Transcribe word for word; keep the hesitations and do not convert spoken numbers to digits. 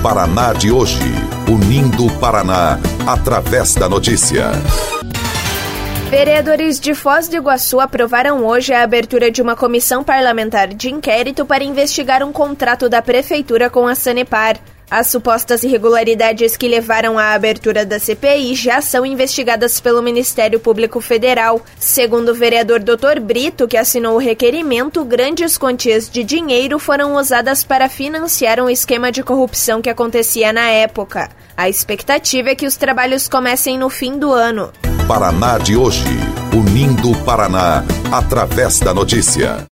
Paraná de hoje, unindo o Paraná através da notícia. Vereadores de Foz do Iguaçu aprovaram hoje a abertura de uma comissão parlamentar de inquérito para investigar um contrato da prefeitura com a Sanepar. As supostas irregularidades que levaram à abertura da C P I já são investigadas pelo Ministério Público Federal. Segundo o vereador doutor Brito, que assinou o requerimento, grandes quantias de dinheiro foram usadas para financiar um esquema de corrupção que acontecia na época. A expectativa é que os trabalhos comecem no fim do ano. Paraná de hoje, unindo o Paraná através da notícia.